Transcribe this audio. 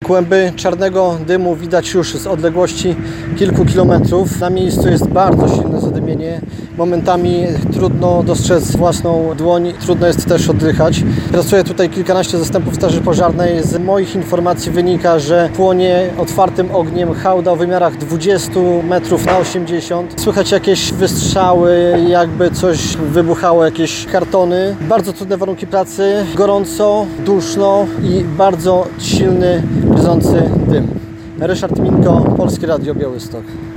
Kłęby czarnego dymu widać już z odległości kilku kilometrów. Na miejscu jest bardzo silne zadymienie. Momentami trudno dostrzec własną dłoń, trudno jest też oddychać. Pracuje tutaj kilkanaście zastępów straży pożarnej. Z moich informacji wynika, że płonie otwartym ogniem hałda o wymiarach 20 metrów na 80. Słychać jakieś wystrzały, jakby coś wybuchało, jakieś kartony. Bardzo trudne warunki pracy, gorąco, duszno i bardzo silny, gryzący dym. Ryszard Minko, Polskie Radio Białystok.